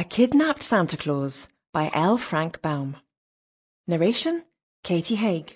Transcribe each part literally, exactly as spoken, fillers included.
A Kidnapped Santa Claus by L. Frank Baum. Narration, Katie Haig.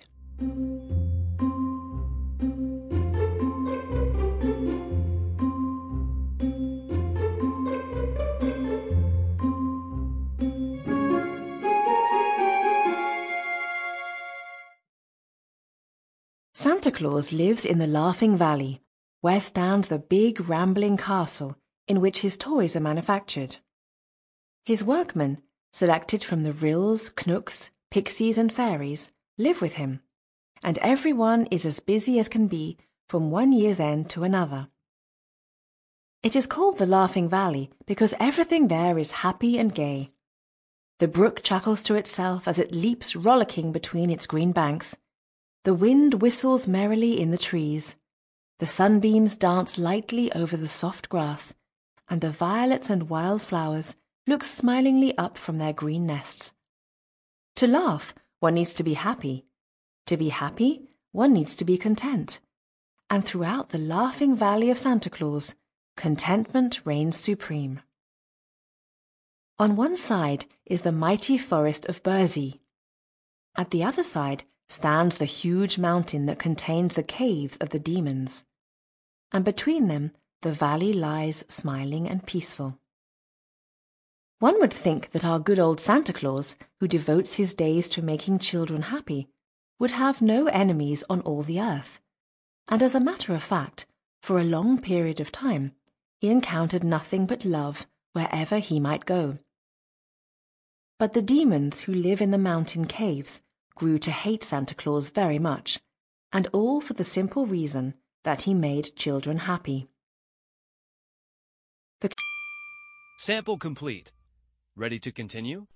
Santa Claus lives in the Laughing Valley, where stands the big rambling castle in which his toys are manufactured. His workmen, selected from the Ryls, Knooks, Pixies and Fairies, live with him, and everyone is as busy as can be from one year's end to another. It is called the Laughing Valley because everything there is happy and gay. The brook chuckles to itself as it leaps rollicking between its green banks. The wind whistles merrily in the trees. The sunbeams dance lightly over the soft grass, and the violets and wild flowers look smilingly up from their green nests. To laugh, one needs to be happy. To be happy, one needs to be content. And throughout the Laughing Valley of Santa Claus, contentment reigns supreme. On one side is the mighty forest of Burzee. At the other side stands the huge mountain that contains the caves of the demons. And between them the valley lies smiling and peaceful. One would think that our good old Santa Claus, who devotes his days to making children happy, would have no enemies on all the earth. And as a matter of fact, for a long period of time, he encountered nothing but love wherever he might go. But the demons who live in the mountain caves grew to hate Santa Claus very much, and all for the simple reason that he made children happy. The Sample complete. Ready to continue?